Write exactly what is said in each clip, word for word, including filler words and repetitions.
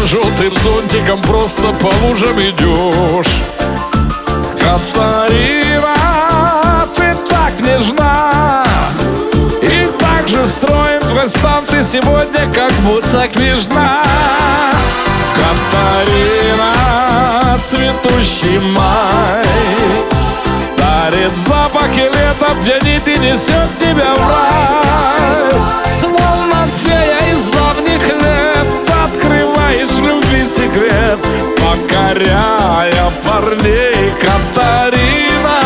желтым зонтиком просто по лужам идешь. Катарина, ты так нежна, и так же строен твой стан, ты сегодня как будто княжна. Катарина, цветущий май дарит запахи лета, пьянит и несет тебя в рай. Словно фея из давних лет открываешь любви секрет, покоряя парней, Катарина.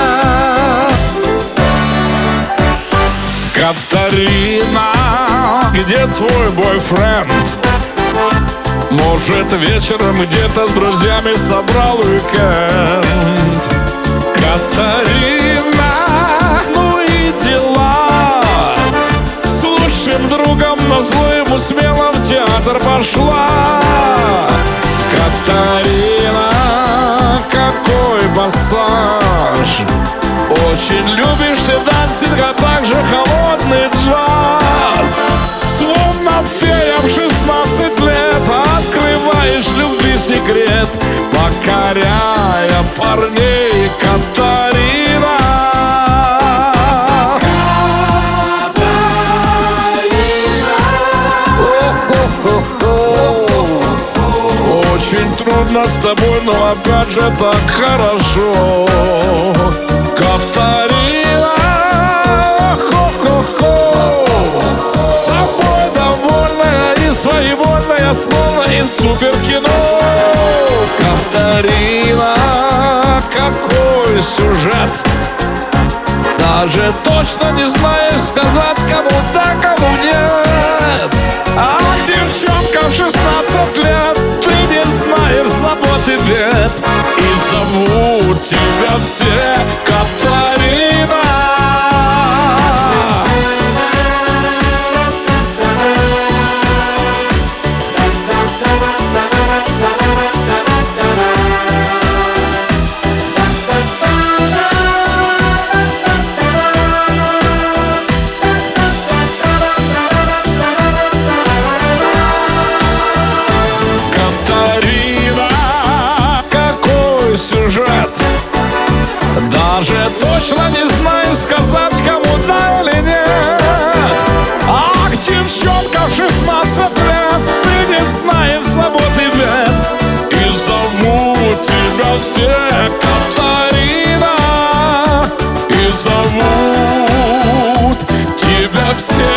Катарина, где твой бойфренд? Может, вечером где-то с друзьями собрал уикенд? Катарина, ну и дела. С лучшим другом назло ему смело в театр пошла. Катарина, какой пассаж! Очень любишь ты дансинг, а также холодный джаз. Словно фея в шестнадцать лет открываешь любви секрет, покоряя парней, Катарина. Очень трудно с тобой, но опять же так хорошо. Катарина, хо-хо-хо, собой довольная и своевольная, словно из суперкино. Катарина, какой сюжет! Даже точно не знаешь сказать, кому да, кому нет. А девчонка в шестнадцать лет, ты не знаешь забот и бед, и зовут тебя все Катарина. Сюжет. Даже точно не знаю сказать, кому да или нет. Ах, девчонка в шестнадцать лет, ты не знаешь забот и бед, и зовут тебя все Катарина, и зовут тебя все